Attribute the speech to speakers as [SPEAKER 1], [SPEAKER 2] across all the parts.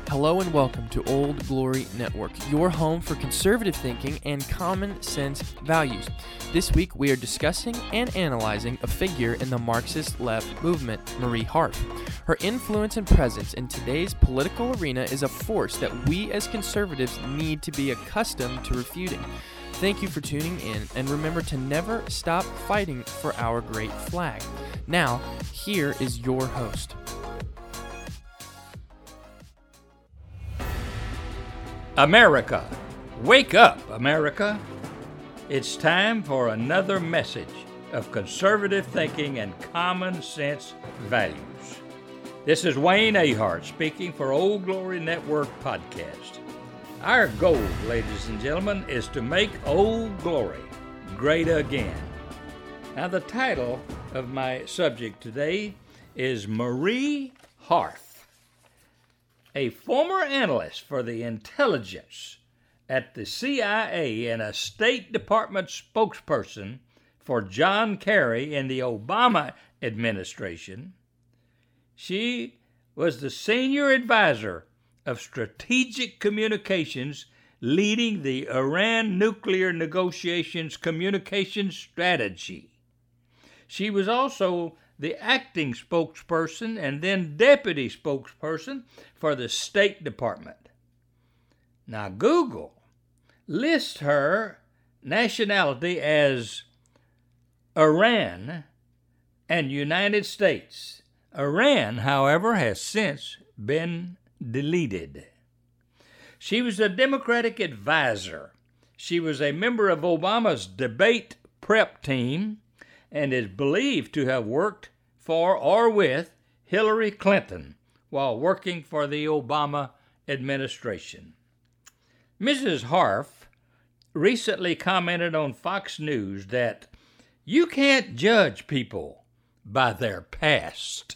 [SPEAKER 1] Hello and welcome to Old Glory Network, your home for conservative thinking and common sense values. This week we are discussing and analyzing a figure in the Marxist left movement, Marie Harf. Her influence and presence in today's political arena is a force that we as conservatives need to be accustomed to refuting. Thank you for tuning in, and remember to never stop fighting for our great flag. Now, here is your host.
[SPEAKER 2] America, wake up, America. It's time for another message of conservative thinking and common sense values. This is Wayne Ahart speaking for Old Glory Network Podcast. Our goal, ladies and gentlemen, is to make Old Glory great again. Now, the title of my subject today is Marie Harf. A former analyst for the intelligence at the CIA and a State Department spokesperson for John Kerry in the Obama administration, she was the senior advisor of strategic communications leading the Iran nuclear negotiations communications strategy. She was also the acting spokesperson and then deputy spokesperson for the State Department. Now, Google lists her nationality as Iran and United States. Iran, however, has since been deleted. She was a Democratic advisor. She was a member of Obama's debate prep team and is believed to have worked for or with Hillary Clinton while working for the Obama administration. Mrs. Harf recently commented on Fox News that you can't judge people by their past.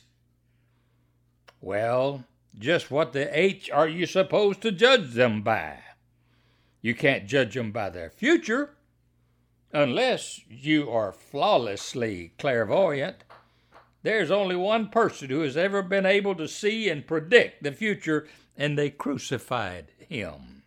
[SPEAKER 2] Well, just what the H are you supposed to judge them by? You can't judge them by their future, unless you are flawlessly clairvoyant. There's only one person who has ever been able to see and predict the future, and they crucified him.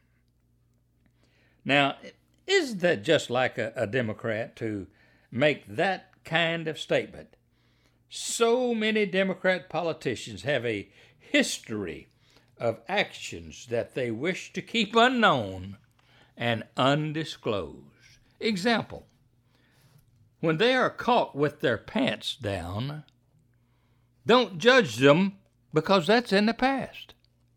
[SPEAKER 2] Now, isn't that just like a Democrat to make that kind of statement? So many Democrat politicians have a history of actions that they wish to keep unknown and undisclosed. Example, when they are caught with their pants down, don't judge them because that's in the past.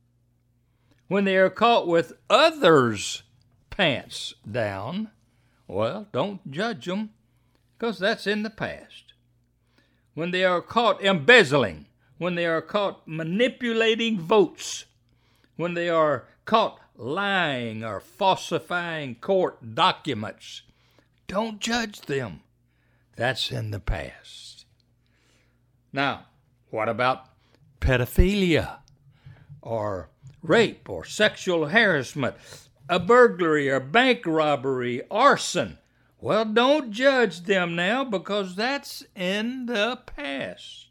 [SPEAKER 2] When they are caught with others' pants down, well, don't judge them because that's in the past. When they are caught embezzling, when they are caught manipulating votes, when they are caught lying or falsifying court documents, don't judge them. That's in the past. Now, what about pedophilia or rape or sexual harassment, a burglary or bank robbery, arson? Well, don't judge them now because that's in the past.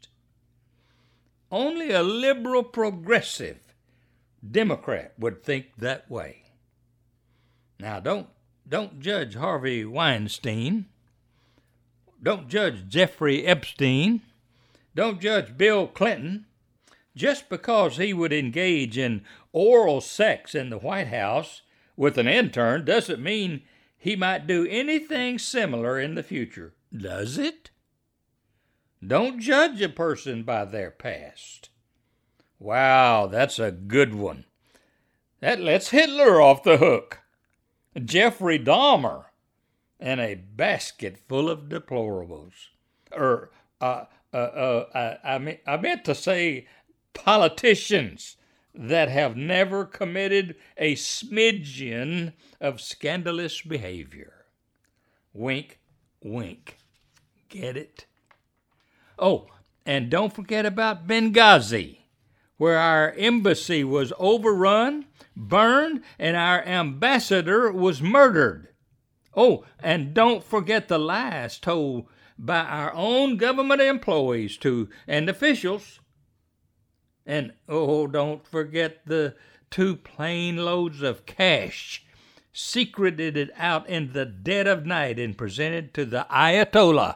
[SPEAKER 2] Only a liberal progressive Democrat would think that way. Now, don't judge Harvey Weinstein. Don't judge Jeffrey Epstein. Don't judge Bill Clinton. Just because he would engage in oral sex in the White House with an intern doesn't mean he might do anything similar in the future, does it? Don't judge a person by their past. Wow, that's a good one. That lets Hitler off the hook. Jeffrey Dahmer, and a basket full of deplorables. I meant to say politicians that have never committed a smidgen of scandalous behavior. Wink, wink. Get it? Oh, and don't forget about Benghazi, where our embassy was overrun, burned, and our ambassador was murdered. Oh, and don't forget the lies told by our own government employees and officials And, don't forget the 2 plane loads of cash secreted out in the dead of night and presented to the Ayatollah.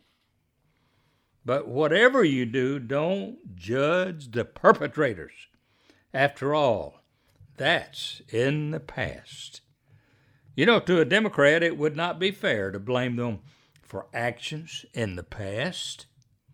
[SPEAKER 2] But whatever you do, don't judge the perpetrators. After all, that's in the past. To a Democrat, it would not be fair to blame them for actions in the past.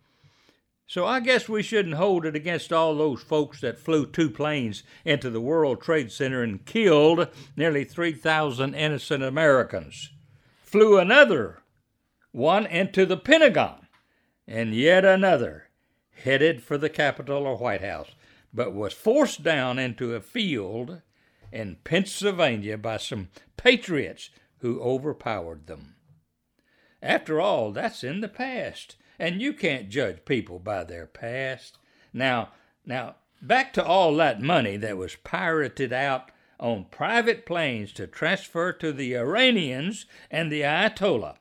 [SPEAKER 2] So I guess we shouldn't hold it against all those folks that flew 2 planes into the World Trade Center and killed nearly 3,000 innocent Americans. Flew another one into the Pentagon, and yet another headed for the Capitol or White House, but was forced down into a field in Pennsylvania by some patriots who overpowered them. After all, that's in the past. And you can't judge people by their past. Now, back to all that money that was pirated out on private planes to transfer to the Iranians and the Ayatollah.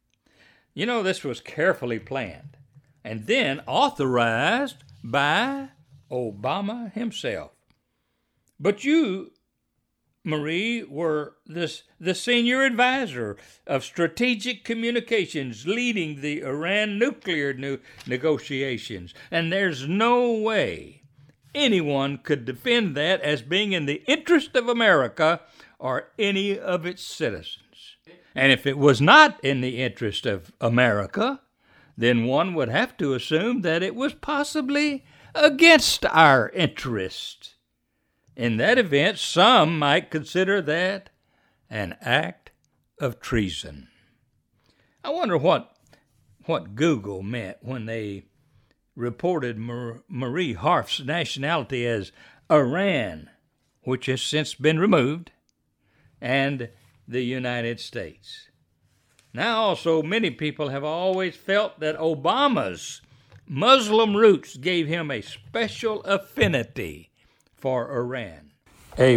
[SPEAKER 2] This was carefully planned and then authorized by Obama himself. But you, Marie, were the senior advisor of strategic communications leading the Iran nuclear negotiations, and there's no way anyone could defend that as being in the interest of America or any of its citizens. And if it was not in the interest of America, then one would have to assume that it was possibly against our interest. In that event, some might consider that an act of treason. I wonder what Google meant when they reported Marie Harf's nationality as Iran, which has since been removed, and the United States. Now also, many people have always felt that Obama's Muslim roots gave him a special affinity for Iran. A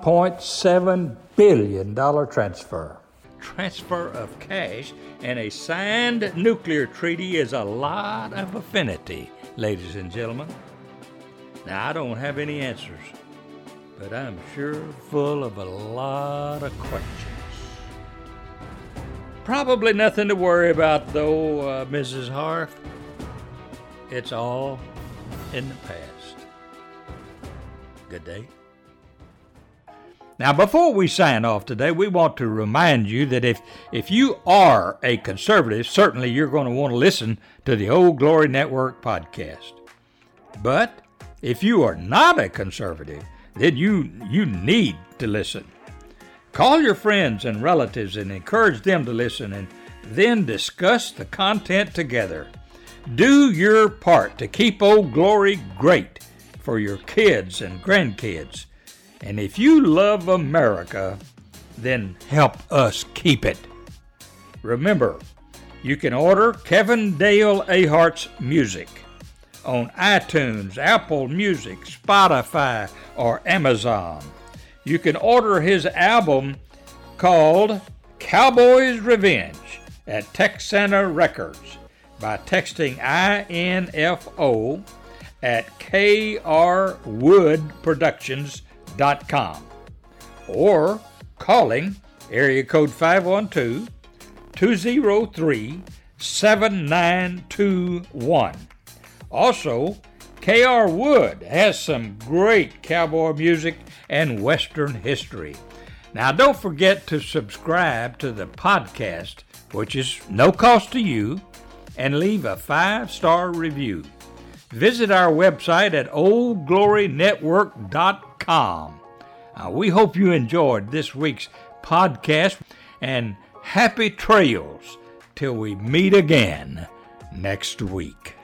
[SPEAKER 2] $1.7 billion transfer. Transfer of cash and a signed nuclear treaty is a lot of affinity, ladies and gentlemen. Now, I don't have any answers, but I'm sure full of a lot of questions. Probably nothing to worry about, though, Mrs. Harf. It's all in the past. Good day. Now, before we sign off today, we want to remind you that if you are a conservative, certainly you're going to want to listen to the Old Glory Network podcast. But if you are not a conservative, then you need to listen. Call your friends and relatives and encourage them to listen, and then discuss the content together. Do your part to keep Old Glory great for your kids and grandkids. And if you love America, then help us keep it. Remember, you can order Kevin Dale Ahart's music on iTunes, Apple Music, Spotify, or Amazon. You can order his album called Cowboy's Revenge at Texana Records by texting INFO at krwoodproductions.com or calling area code 512-203-7921. Also, K.R. Wood has some great cowboy music and Western history. Now, don't forget to subscribe to the podcast, which is no cost to you, and leave a 5-star review. Visit our website at oldglorynetwork.com. We hope you enjoyed this week's podcast, and happy trails till we meet again next week.